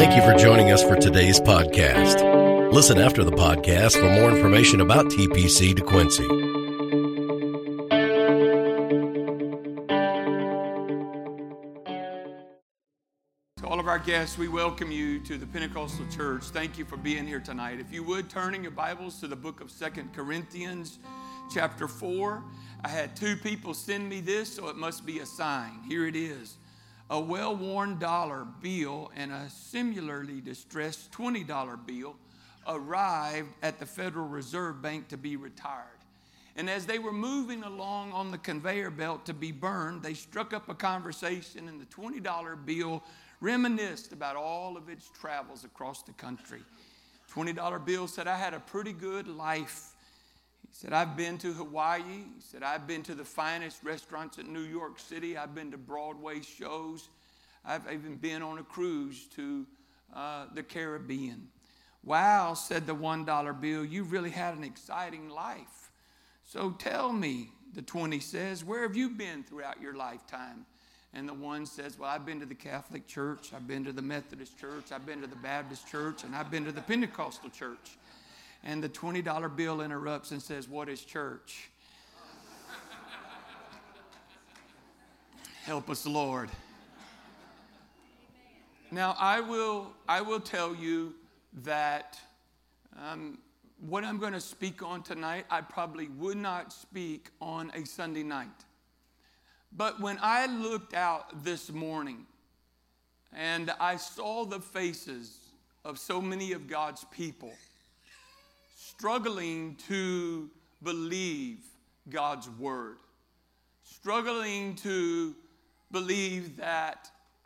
Thank you for joining us for today's podcast. Listen after the podcast for more information about TPC DeQuincy. To all of our guests, we welcome you to the Pentecostal Church. Thank you for being here tonight. If you would, turn in your Bibles to the book of 2 Corinthians, chapter 4. I had two people send me this, so it must be a sign. Here it is. A well-worn dollar bill and a similarly distressed $20 bill arrived at the Federal Reserve Bank to be retired. And as they were moving along on the conveyor belt to be burned, they struck up a conversation, and the $20 bill reminisced about all of its travels across the country. $20 bill said, "I had a pretty good life." He said, "I've been to Hawaii." He said, "I've been to the finest restaurants in New York City. I've been to Broadway shows. I've even been on a cruise to the Caribbean." "Wow," said the $1 bill, "you really had an exciting life. So tell me," the 20 says, "where have you been throughout your lifetime?" And the one says, "Well, I've been to the Catholic Church, I've been to the Methodist Church, I've been to the Baptist Church, and I've been to the Pentecostal Church." And the $20 bill interrupts and says, "What is church?" Help us, Lord. Now, I will tell you that what I'm going to speak on tonight, I probably would not speak on a Sunday night. But when I looked out this morning and I saw the faces of so many of God's people struggling to believe God's word, struggling to believe that,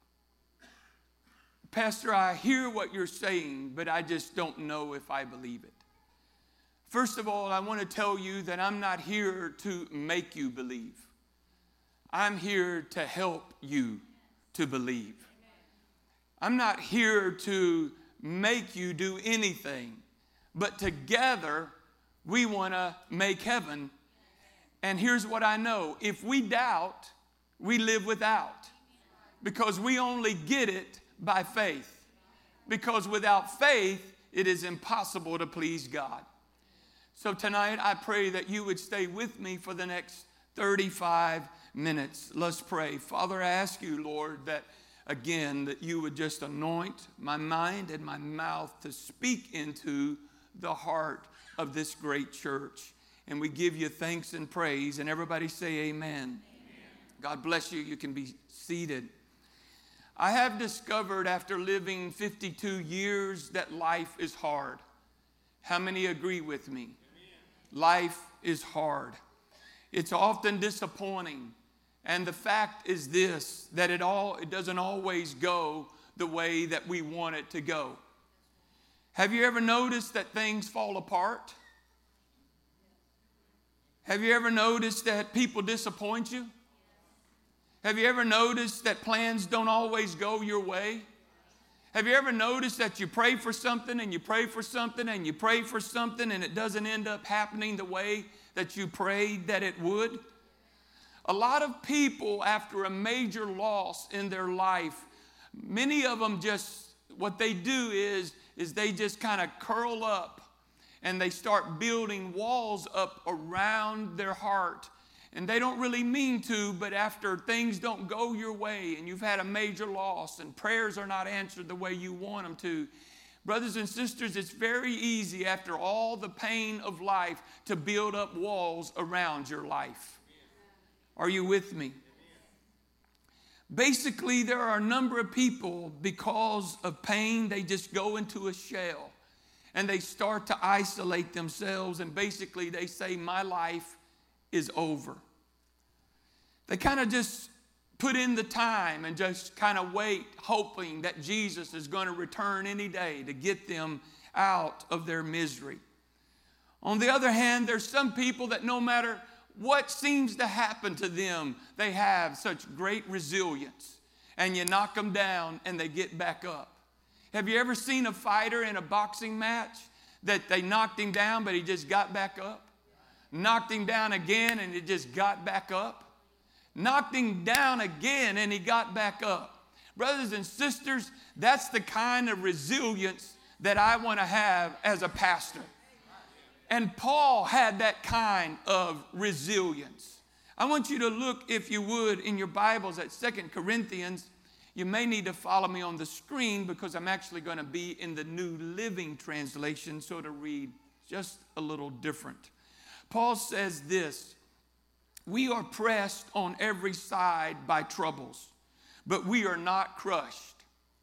"Pastor, I hear what you're saying, but I just don't know if I believe it." First of all, I want to tell you that I'm not here to make you believe. I'm here to help you to believe. I'm not here to make you do anything, but together we want to make heaven. And here's what I know. If we doubt, we live without. Because we only get it by faith. Because without faith, it is impossible to please God. So tonight, I pray that you would stay with me for the next 35 minutes. Let's pray. Father, I ask you, Lord, that again, that you would just anoint my mind and my mouth to speak into the heart of this great church. And we give you thanks and praise. And everybody say amen. God bless you. You can be seated. I have discovered after living 52 years that life is hard. How many agree with me? Life is hard. It's often disappointing. And the fact is this, that it doesn't always go the way that we want it to go. Have you ever noticed that things fall apart? Have you ever noticed that people disappoint you? Have you ever noticed that plans don't always go your way? Have you ever noticed that you pray for something and you pray for something and you pray for something and it doesn't end up happening the way that you prayed that it would? A lot of people, after a major loss in their life, many of them just, what they do is they just kind of curl up and they start building walls up around their heart. And they don't really mean to, but after things don't go your way and you've had a major loss and prayers are not answered the way you want them to, brothers and sisters, it's very easy after all the pain of life to build up walls around your life. Are you with me? Basically, there are a number of people, because of pain, they just go into a shell and they start to isolate themselves, and basically they say, "My life is over." They kind of just put in the time and just kind of wait, hoping that Jesus is going to return any day to get them out of their misery. On the other hand, there's some people that no matter what seems to happen to them, they have such great resilience. And you knock them down and they get back up. Have you ever seen a fighter in a boxing match that they knocked him down but he just got back up? Knocked him down again and he just got back up? Knocked him down again and he got back up. Brothers and sisters, that's the kind of resilience that I want to have as a pastor. And Paul had that kind of resilience. I want you to look, if you would, in your Bibles at 2 Corinthians. You may need to follow me on the screen because I'm actually going to be in the New Living Translation, so to read just a little different. Paul says this, we are pressed on every side by troubles, but we are not crushed.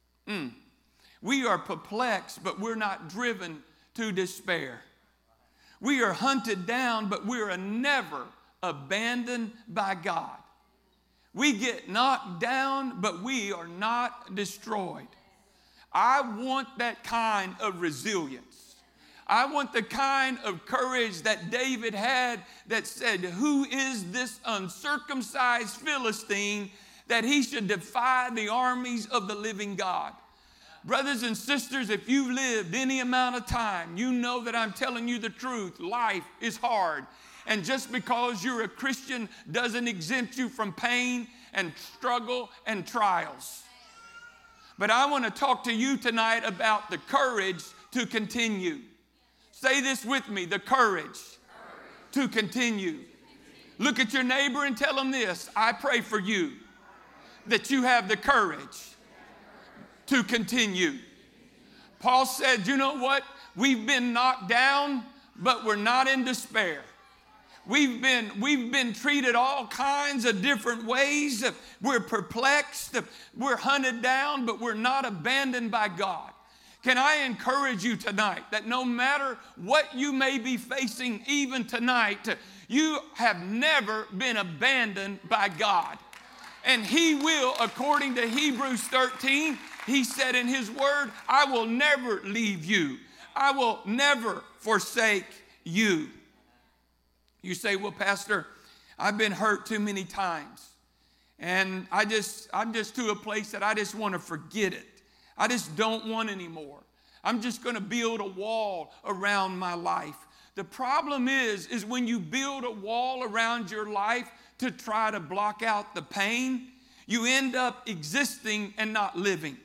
We are perplexed, but we're not driven to despair. We are hunted down, but we are never abandoned by God. We get knocked down, but we are not destroyed. I want that kind of resilience. I want the kind of courage that David had that said, who is this uncircumcised Philistine that he should defy the armies of the living God? Brothers and sisters, if you've lived any amount of time, you know that I'm telling you the truth. Life is hard. And just because you're a Christian doesn't exempt you from pain and struggle and trials. But I want to talk to you tonight about the courage to continue. Say this with me, the courage to continue. Look at your neighbor and tell them this, I pray for you that you have the courage to continue. Paul said, you know what? We've been knocked down, but we're not in despair. We've been treated all kinds of different ways. We're perplexed. We're hunted down, but we're not abandoned by God. Can I encourage you tonight that no matter what you may be facing even tonight, you have never been abandoned by God. And He will, according to Hebrews 13, He said in His word, I will never leave you. I will never forsake you. You say, well, Pastor, I've been hurt too many times. And I'm just to a place that I just want to forget it. I just don't want anymore. I'm just going to build a wall around my life. The problem is when you build a wall around your life to try to block out the pain, you end up existing and not living.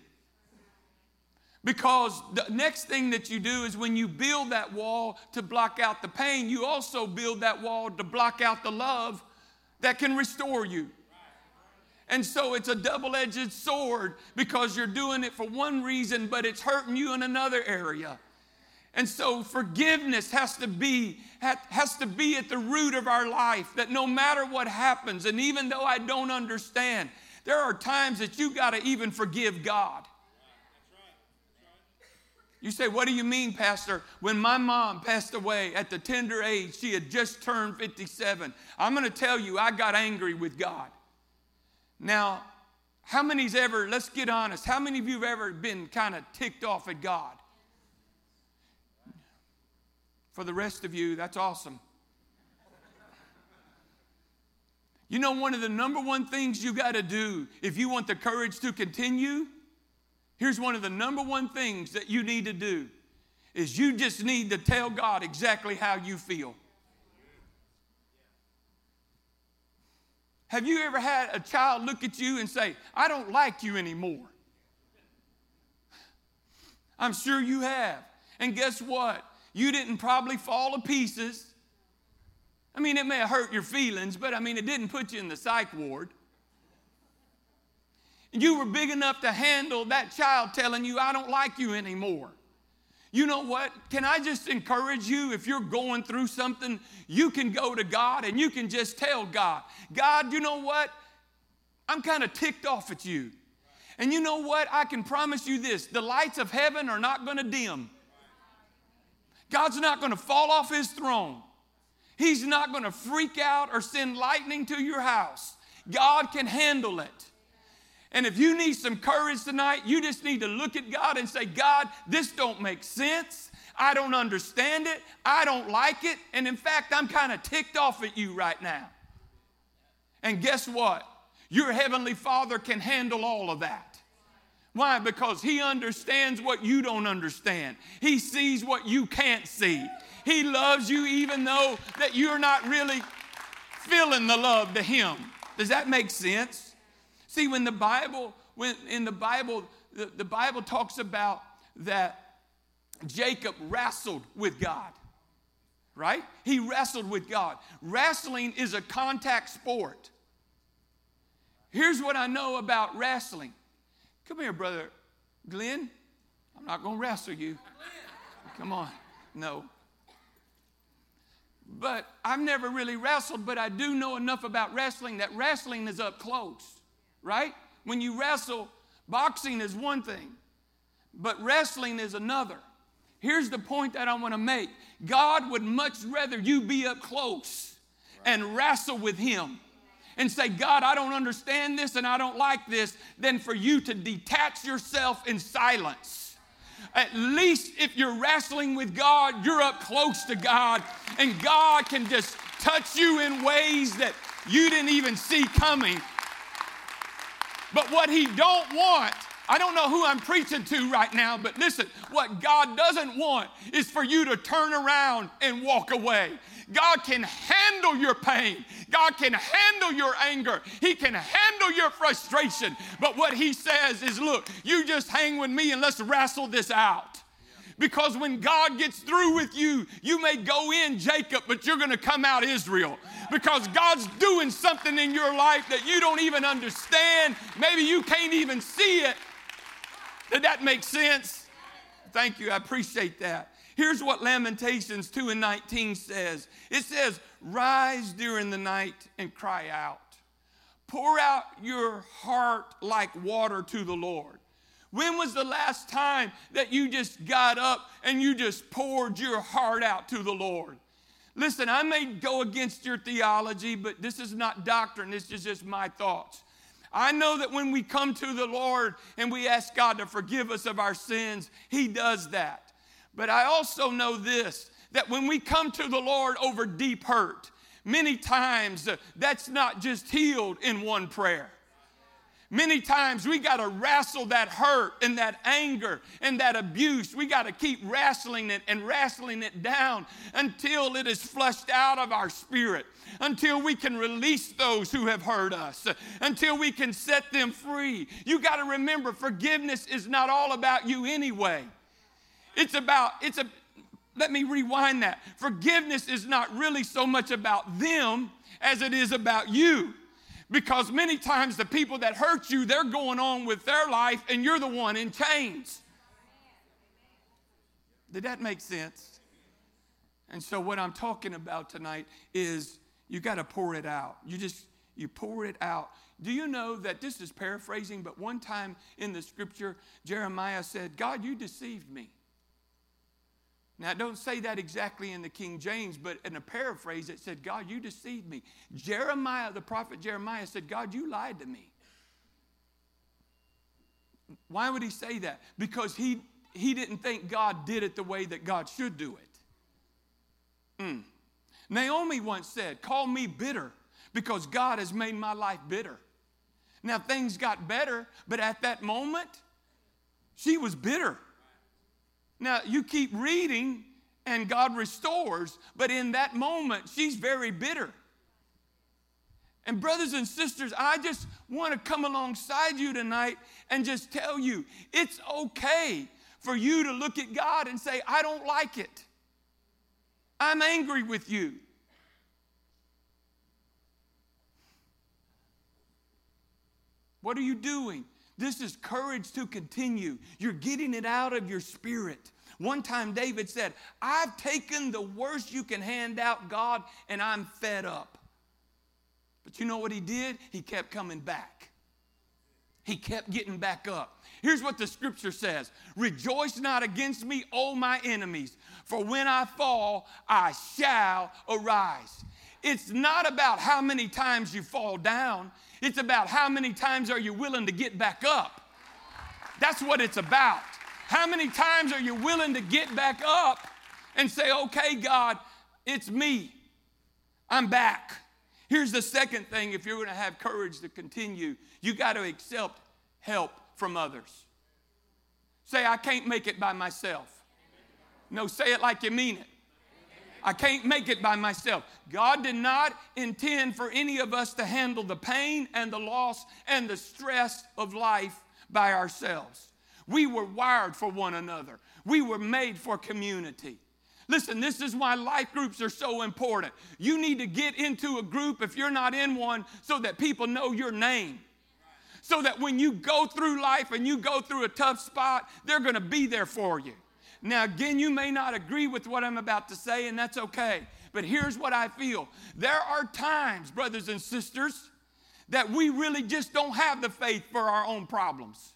Because the next thing that you do is when you build that wall to block out the pain, you also build that wall to block out the love that can restore you. And so it's a double-edged sword because you're doing it for one reason, but it's hurting you in another area. And so forgiveness has to be at the root of our life, that no matter what happens, and even though I don't understand, there are times that you got to even forgive God. You say, what do you mean, Pastor? When my mom passed away at the tender age, she had just turned 57. I'm going to tell you, I got angry with God. Now, how many's ever, let's get honest, how many of you have ever been kind of ticked off at God? For the rest of you, that's awesome. You know, one of the number one things you got to do if you want the courage to continue, here's one of the number one things that you need to do is you just need to tell God exactly how you feel. Have you ever had a child look at you and say, I don't like you anymore? I'm sure you have. And guess what? You didn't probably fall to pieces. I mean, it may have hurt your feelings, but I mean, it didn't put you in the psych ward. You were big enough to handle that child telling you, I don't like you anymore. You know what? Can I just encourage you, if you're going through something, you can go to God and you can just tell God, God, you know what? I'm kind of ticked off at you. And you know what? I can promise you this, the lights of heaven are not going to dim. God's not going to fall off His throne. He's not going to freak out or send lightning to your house. God can handle it. And if you need some courage tonight, you just need to look at God and say, God, this don't make sense. I don't understand it. I don't like it. And in fact, I'm kind of ticked off at you right now. And guess what? Your Heavenly Father can handle all of that. Why? Because He understands what you don't understand. He sees what you can't see. He loves you even though that you're not really feeling the love to Him. Does that make sense? See, when the Bible talks about that Jacob wrestled with God, right? He wrestled with God. Wrestling is a contact sport. Here's what I know about wrestling. Come here, Brother Glenn. I'm not going to wrestle you. Come on. No. But I've never really wrestled, but I do know enough about wrestling that wrestling is up close, right? When you wrestle, boxing is one thing, but wrestling is another. Here's the point that I want to make. God would much rather you be up close and wrestle with him and say, God, I don't understand this and I don't like this, than for you to detach yourself in silence. At least if you're wrestling with God, you're up close to God, and God can just touch you in ways that you didn't even see coming. But what he don't want, I don't know who I'm preaching to right now, but listen, what God doesn't want is for you to turn around and walk away. God can handle your pain. God can handle your anger. He can handle your frustration. But what he says is, look, you just hang with me and let's wrestle this out. Because when God gets through with you, you may go in Jacob, but you're going to come out Israel. Because God's doing something in your life that you don't even understand. Maybe you can't even see it. Did that make sense? Thank you. I appreciate that. Here's what Lamentations 2:19 says. It says, rise during the night and cry out. Pour out your heart like water to the Lord. When was the last time that you just got up and you just poured your heart out to the Lord? Listen, I may go against your theology, but this is not doctrine. This is just my thoughts. I know that when we come to the Lord and we ask God to forgive us of our sins, he does that. But I also know this, that when we come to the Lord over deep hurt, many times that's not just healed in one prayer. Many times we got to wrestle that hurt and that anger and that abuse. We got to keep wrestling it and wrestling it down until it is flushed out of our spirit, until we can release those who have hurt us, until we can set them free. You got to remember, forgiveness is not all about you anyway. Let me rewind that. Forgiveness is not really so much about them as it is about you. Because many times the people that hurt you, they're going on with their life and you're the one in chains. Did that make sense? And so what I'm talking about tonight is you got to pour it out. You pour it out. Do you know that this is paraphrasing, but one time in the scripture, Jeremiah said, God, you deceived me. Now, don't say that exactly in the King James, but in a paraphrase, it said, God, you deceived me. Jeremiah, the prophet Jeremiah said, God, you lied to me. Why would he say that? Because he didn't think God did it the way that God should do it. Naomi once said, call me bitter because God has made my life bitter. Now, things got better, but at that moment, she was bitter. Now, you keep reading and God restores, but in that moment, she's very bitter. And brothers and sisters, I just want to come alongside you tonight and just tell you, it's okay for you to look at God and say, I don't like it. I'm angry with you. What are you doing? This is courage to continue. You're getting it out of your spirit. One time David said, I've taken the worst you can hand out, God, and I'm fed up. But you know what he did? He kept coming back. He kept getting back up. Here's what the scripture says. Rejoice not against me, O my enemies, for when I fall, I shall arise. It's not about how many times you fall down. It's about how many times are you willing to get back up. That's what it's about. How many times are you willing to get back up and say, okay, God, it's me. I'm back. Here's the second thing. If you're going to have courage to continue, you got to accept help from others. Say, I can't make it by myself. No, say it like you mean it. I can't make it by myself. God did not intend for any of us to handle the pain and the loss and the stress of life by ourselves. We were wired for one another. We were made for community. Listen, this is why life groups are so important. You need to get into a group if you're not in one so that people know your name. So that when you go through life and you go through a tough spot, they're going to be there for you. Now, again, you may not agree with what I'm about to say, and that's okay. But here's what I feel. There are times, brothers and sisters, that we really just don't have the faith for our own problems.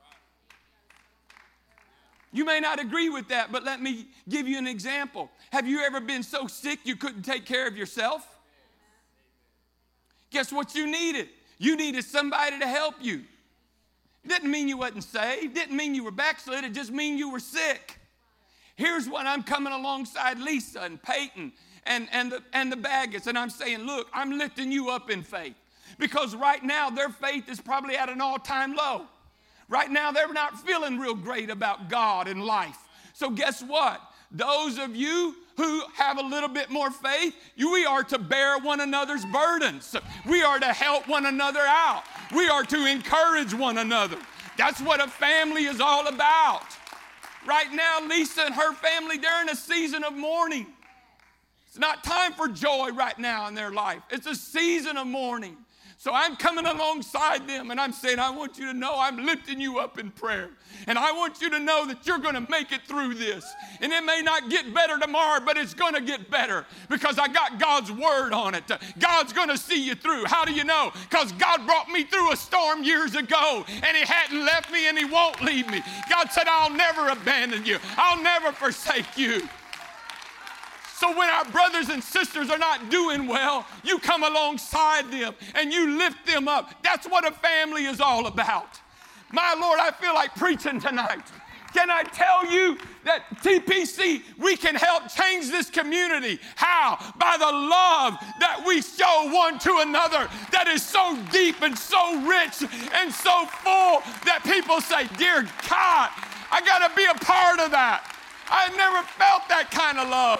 You may not agree with that, but let me give you an example. Have you ever been so sick you couldn't take care of yourself? Guess what you needed? You needed somebody to help you. It didn't mean you wasn't saved. It didn't mean you were backslid. It just mean you were sick. Here's when I'm coming alongside Lisa and Peyton and the Baggetts, and I'm saying, look, I'm lifting you up in faith. Because right now their faith is probably at an all-time low. Right now they're not feeling real great about God and life. So guess what? Those of you who have a little bit more faith, we are to bear one another's burdens. We are to help one another out. We are to encourage one another. That's what a family is all about. Right now, Lisa and her family, they're in a season of mourning. It's not time for joy right now in their life. It's a season of mourning. So I'm coming alongside them and I'm saying, I want you to know I'm lifting you up in prayer. And I want you to know that you're going to make it through this. And it may not get better tomorrow, but it's going to get better because I got God's word on it. God's going to see you through. How do you know? Because God brought me through a storm years ago and He hadn't left me and He won't leave me. God said, I'll never abandon you. I'll never forsake you. So when our brothers and sisters are not doing well, you come alongside them and you lift them up. That's what a family is all about. My Lord, I feel like preaching tonight. Can I tell you that TPC, we can help change this community? How? By the love that we show one to another that is so deep and so rich and so full that people say, dear God, I got to be a part of that. I never felt that kind of love.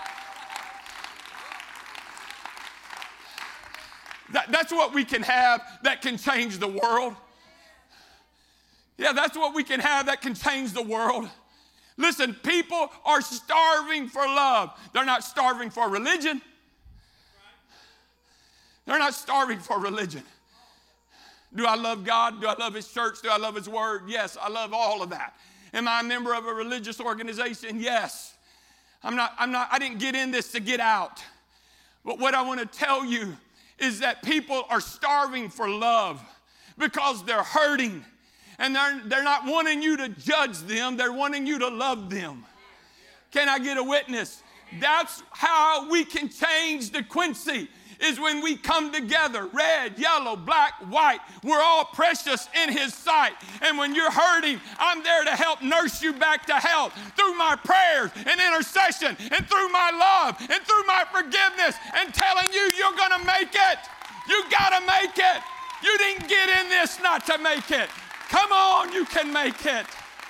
That's what we can have that can change the world. Yeah, that's what we can have that can change the world. Listen, people are starving for love. They're not starving for religion. They're not starving for religion. Do I love God? Do I love His church? Do I love His word? Yes, I love all of that. Am I a member of a religious organization? Yes. I didn't get in this to get out. But what I want to tell you is that people are starving for love because they're hurting and they're not wanting you to judge them. They're wanting you to love them. Can I get a witness? That's how we can change the Quincy, is when we come together, red, yellow, black, white. We're all precious in His sight. And when you're hurting, I'm there to help nurse you back to health through my prayers and intercession and through my love and through my forgiveness and telling you you're going to make it. You got to make it. You didn't get in this not to make it. Come on, you can make it.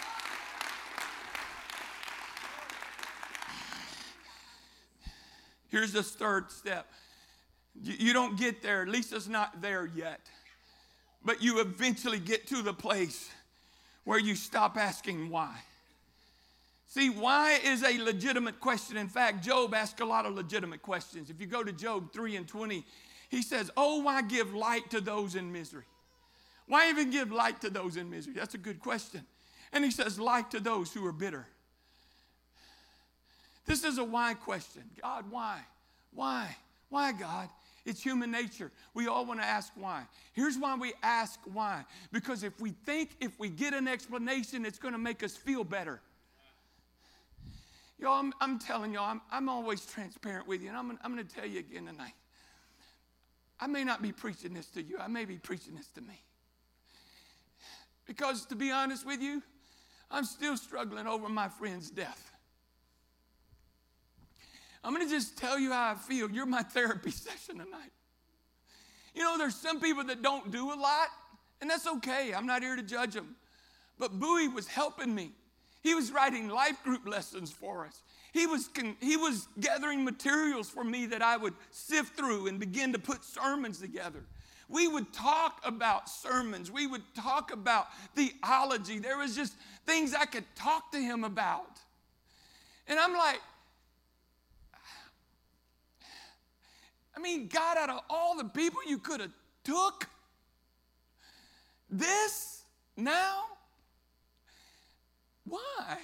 Here's the third step. You don't get there. Lisa's not there yet. But you eventually get to the place where you stop asking why. See, why is a legitimate question. In fact, Job asked a lot of legitimate questions. If you go to Job 3:20, he says, oh, why give light to those in misery? Why even give light to those in misery? That's a good question. And he says, light to those who are bitter. This is a why question. God, why? Why? Why, God? It's human nature. We all want to ask why. Here's why we ask why. Because if we think if we get an explanation, it's going to make us feel better. Y'all, I'm telling y'all, I'm always transparent with you, and I'm going to tell you again tonight. I may not be preaching this to you. I may be preaching this to me. Because to be honest with you, I'm still struggling over my friend's death. I'm going to just tell you how I feel. You're my therapy session tonight. You know, there's some people that don't do a lot, and that's okay. I'm not here to judge them. But Bowie was helping me. He was writing life group lessons for us. He was gathering materials for me that I would sift through and begin to put sermons together. We would talk about sermons. We would talk about theology. There was just things I could talk to him about. And I'm like, God, out of all the people you could have took this now? Why?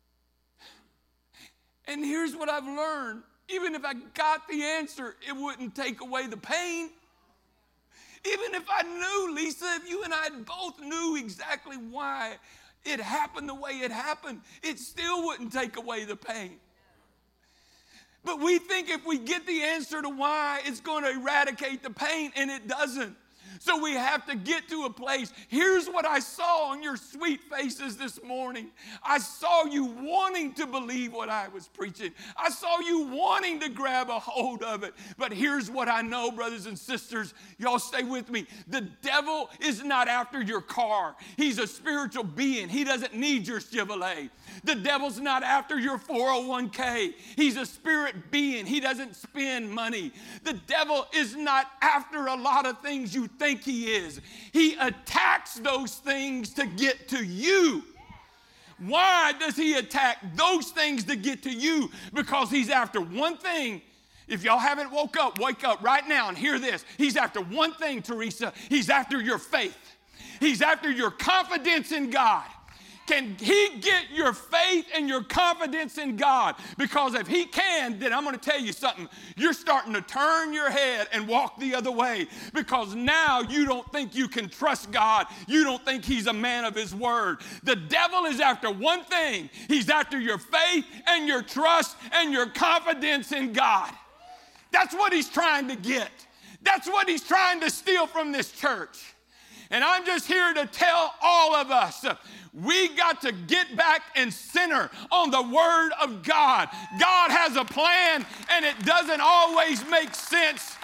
And here's what I've learned. Even if I got the answer, it wouldn't take away the pain. Even if I knew, Lisa, if you and I both knew exactly why it happened the way it happened, it still wouldn't take away the pain. But we think if we get the answer to why, it's going to eradicate the pain, and it doesn't. So we have to get to a place. Here's what I saw on your sweet faces this morning. I saw you wanting to believe what I was preaching. I saw you wanting to grab a hold of it. But here's what I know, brothers and sisters. Y'all stay with me. The devil is not after your car. He's a spiritual being. He doesn't need your Chevrolet. The devil's not after your 401k. He's a spirit being. He doesn't spend money. The devil is not after a lot of things you think he is. He attacks those things to get to you. Why does he attack those things to get to you? Because he's after one thing. If y'all haven't woke up, wake up right now and hear this. He's after one thing, Teresa. He's after your faith. He's after your confidence in God. Can he get your faith and your confidence in God? Because if he can, then I'm going to tell you something. You're starting to turn your head and walk the other way, because now you don't think you can trust God. You don't think he's a man of his word. The devil is after one thing. He's after your faith and your trust and your confidence in God. That's what he's trying to get. That's what he's trying to steal from this church. And I'm just here to tell all of us, we got to get back and center on the Word of God. God has a plan, and it doesn't always make sense.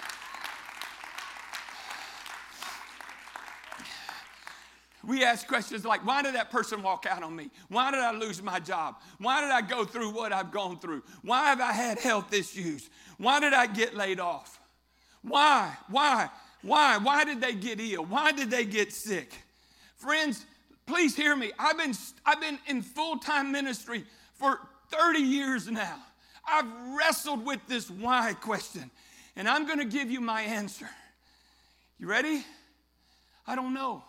We ask questions like, why did that person walk out on me? Why did I lose my job? Why did I go through what I've gone through? Why have I had health issues? Why did I get laid off? Why? Why did they get ill? Why did they get sick? Friends, please hear me. I've been in full-time ministry for 30 years now. I've wrestled with this why question, and I'm going to give you my answer. You ready? I don't know.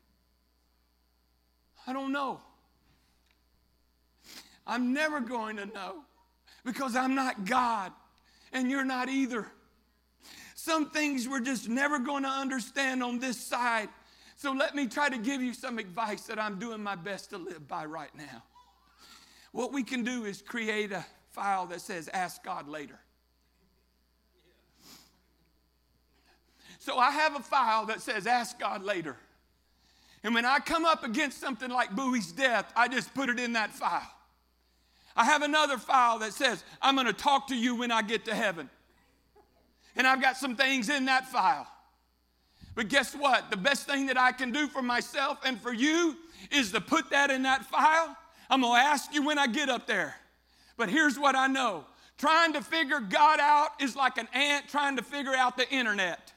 I don't know. I'm never going to know, because I'm not God, and you're not either. Some things we're just never going to understand on this side. So let me try to give you some advice that I'm doing my best to live by right now. What we can do is create a file that says, ask God later. So I have a file that says, ask God later. And when I come up against something like Bowie's death, I just put it in that file. I have another file that says, I'm going to talk to you when I get to heaven. And I've got some things in that file. But guess what? The best thing that I can do for myself and for you is to put that in that file. I'm going to ask you when I get up there. But here's what I know. Trying to figure God out is like an ant trying to figure out the internet.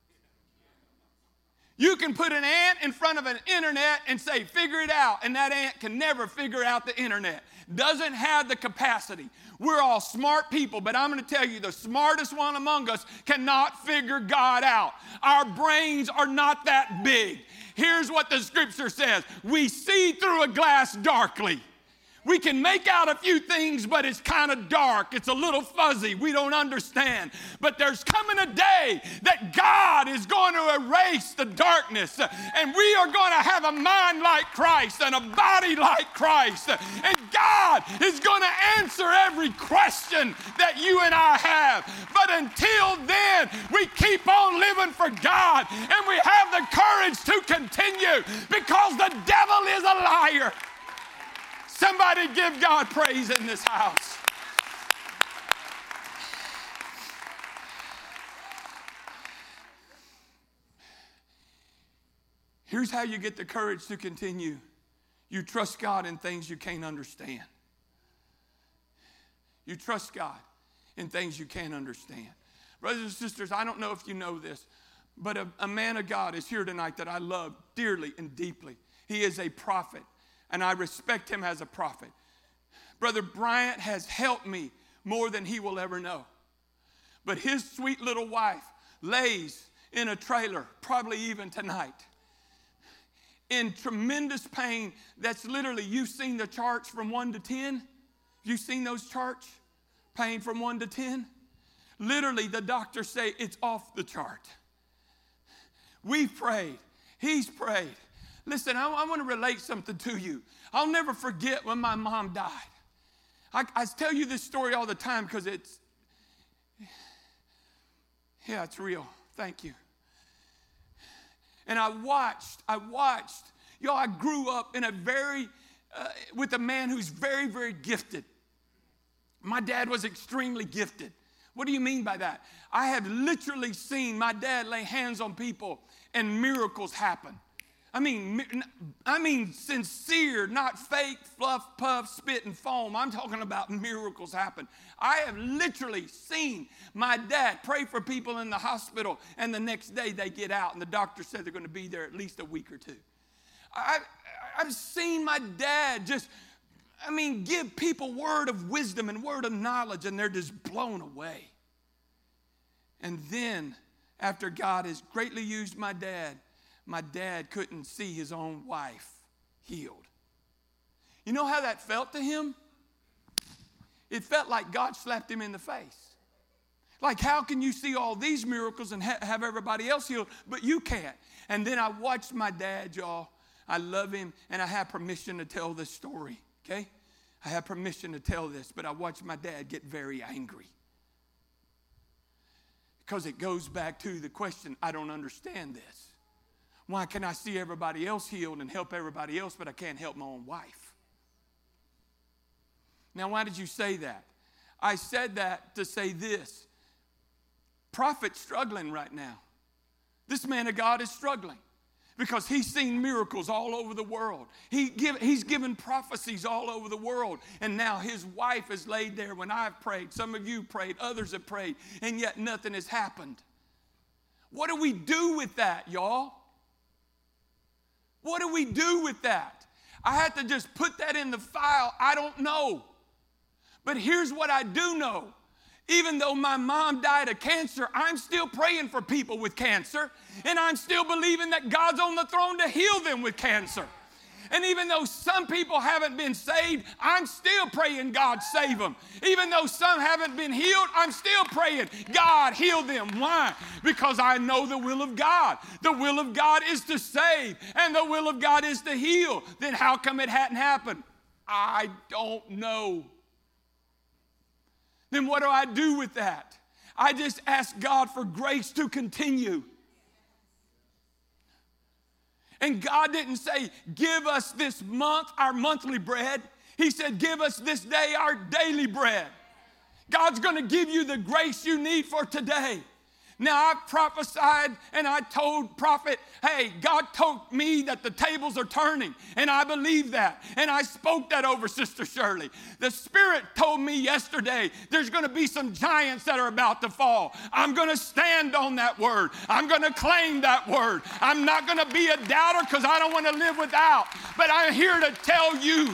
You can put an ant in front of an internet and say, figure it out. And that ant can never figure out the internet. Doesn't have the capacity. We're all smart people, but I'm going to tell you, the smartest one among us cannot figure God out. Our brains are not that big. Here's what the scripture says. We see through a glass darkly. We can make out a few things, but it's kind of dark. It's a little fuzzy. We don't understand. But there's coming a day that God is going to erase the darkness, and we are going to have a mind like Christ and a body like Christ. And God is going to answer every question that you and I have. But until then, we keep on living for God, and we have the courage to continue, because the devil is a liar. Somebody give God praise in this house. Here's how you get the courage to continue. You trust God in things you can't understand. You trust God in things you can't understand. Brothers and sisters, I don't know if you know this, but a man of God is here tonight that I love dearly and deeply. He is a prophet, and I respect him as a prophet. Brother Bryant has helped me more than he will ever know. But his sweet little wife lays in a trailer, probably even tonight, in tremendous pain. That's literally, you've seen the charts from 1 to 10? You've seen those charts? Pain from 1 to 10? Literally, the doctors say it's off the chart. We've prayed. He's prayed. Listen, I want to relate something to you. I'll never forget when my mom died. I tell you this story all the time because it's real. Thank you. And I watched. Y'all, I grew up in with a man who's very, very gifted. My dad was extremely gifted. What do you mean by that? I have literally seen my dad lay hands on people and miracles happen. I mean sincere, not fake, fluff, puff, spit, and foam. I'm talking about miracles happen. I have literally seen my dad pray for people in the hospital, and the next day they get out, and the doctor said they're going to be there at least a week or two. I've seen my dad give people word of wisdom and word of knowledge, and they're just blown away. And then, after God has greatly used my dad couldn't see his own wife healed. You know how that felt to him? It felt like God slapped him in the face. Like, how can you see all these miracles and have everybody else healed, but you can't? And then I watched my dad, y'all. I love him, and I have permission to tell this story, okay? I have permission to tell this, but I watched my dad get very angry. Because it goes back to the question, I don't understand this. Why can I see everybody else healed and help everybody else, but I can't help my own wife? Now, why did you say that? I said that to say this. Prophet's struggling right now. This man of God is struggling because he's seen miracles all over the world. He's given prophecies all over the world. And now his wife is laid there when I've prayed. Some of you prayed, others have prayed, and yet nothing has happened. What do we do with that, y'all? What do we do with that? I had to just put that in the file. I don't know. But here's what I do know. Even though my mom died of cancer, I'm still praying for people with cancer. And I'm still believing that God's on the throne to heal them with cancer. And even though some people haven't been saved, I'm still praying God save them. Even though some haven't been healed, I'm still praying God heal them. Why? Because I know the will of God. The will of God is to save, and the will of God is to heal. Then how come it hadn't happened? I don't know. Then what do I do with that? I just ask God for grace to continue. And God didn't say, give us this month our monthly bread. He said, give us this day our daily bread. God's going to give you the grace you need for today. Now, I prophesied and I told prophet, hey, God told me that the tables are turning, and I believe that. And I spoke that over Sister Shirley. The Spirit told me yesterday there's going to be some giants that are about to fall. I'm going to stand on that word. I'm going to claim that word. I'm not going to be a doubter because I don't want to live without. But I'm here to tell you,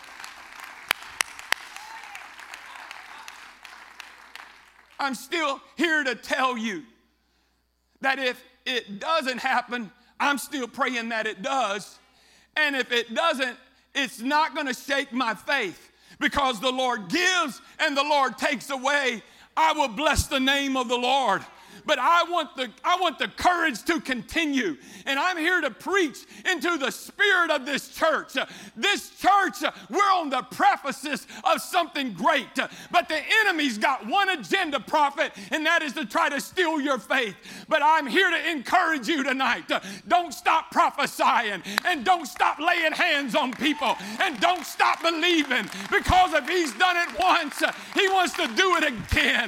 I'm still here to tell you that if it doesn't happen, I'm still praying that it does. And if it doesn't, it's not going to shake my faith, because the Lord gives and the Lord takes away. I will bless the name of the Lord. But I want the courage to continue. And I'm here to preach into the spirit of this church. This church, we're on the precipice of something great. But the enemy's got one agenda, prophet, and that is to try to steal your faith. But I'm here to encourage you tonight. Don't stop prophesying, and don't stop laying hands on people, and don't stop believing, because if he's done it once, he wants to do it again.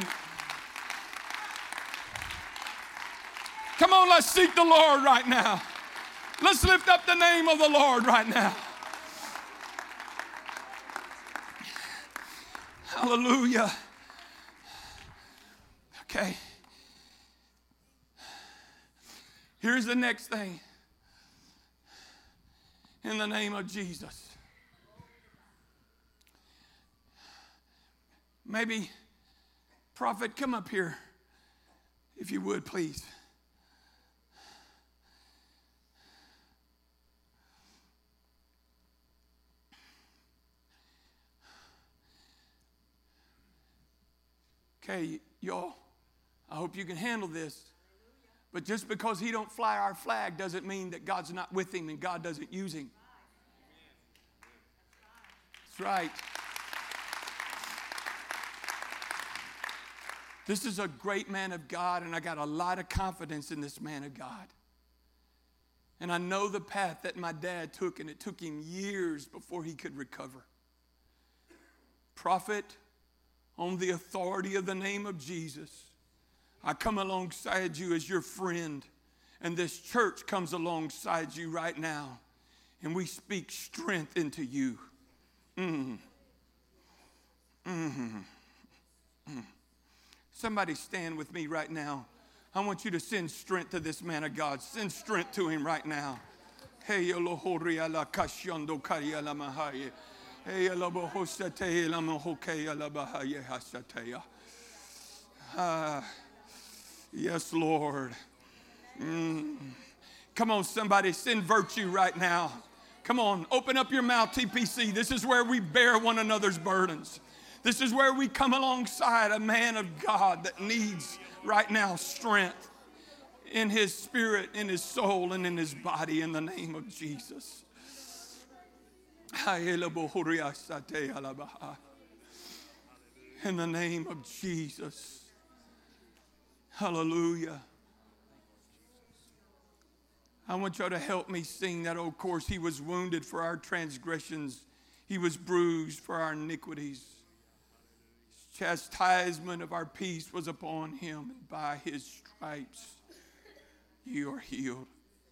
Come on, let's seek the Lord right now. Let's lift up the name of the Lord right now. Hallelujah. Okay. Here's the next thing. In the name of Jesus. Maybe, prophet, come up here, if you would, please. Okay, y'all, I hope you can handle this. But just because he don't fly our flag doesn't mean that God's not with him and God doesn't use him. That's right. This is a great man of God, and I got a lot of confidence in this man of God. And I know the path that my dad took, and it took him years before he could recover. Prophet, on the authority of the name of Jesus, I come alongside you as your friend, and this church comes alongside you right now, and we speak strength into you. Somebody stand with me right now. I want you to send strength to this man of God. Send strength to him right now. Hey, Elohori ala kashondo kari ala mahaye. Hey, Elohosate ala mahoke ala bahaye hasateya. Yes, Lord. Come on, somebody, send virtue right now. Come on, open up your mouth, TPC. This is where we bear one another's burdens. This is where we come alongside a man of God that needs right now strength in his spirit, in his soul, and in his body, in the name of Jesus. In the name of Jesus. Hallelujah. I want y'all to help me sing that old chorus. He was wounded for our transgressions. He was bruised for our iniquities. Chastisement of our peace was upon him, and by his stripes you are healed.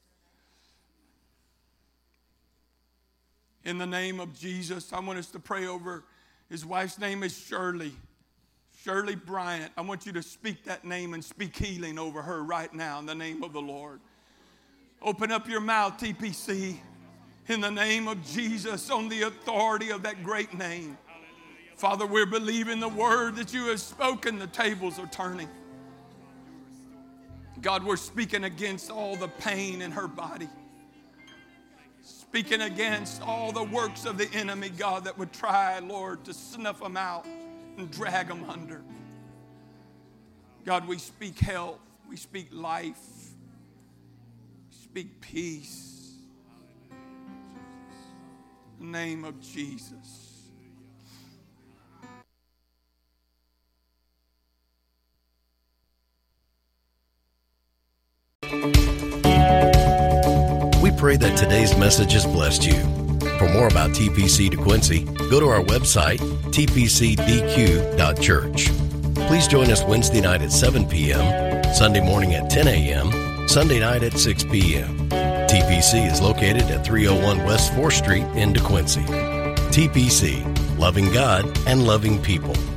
In the name of Jesus, I want us to pray over. His wife's name is Shirley. Shirley Bryant. I want you to speak that name and speak healing over her right now in the name of the Lord. Open up your mouth, TPC, in the name of Jesus, on the authority of that great name. Father, we're believing the word that you have spoken. The tables are turning. God, we're speaking against all the pain in her body. Speaking against all the works of the enemy, God, that would try, Lord, to snuff them out and drag them under. God, we speak health. We speak life. We speak peace. In the name of Jesus. We pray that today's message has blessed you. For more about TPC DeQuincy, go to our website, tpcdq.church. Please join us Wednesday night at 7 p.m., Sunday morning at 10 a.m., Sunday night at 6 p.m. TPC is located at 301 West 4th Street in DeQuincy. TPC, loving God and loving people.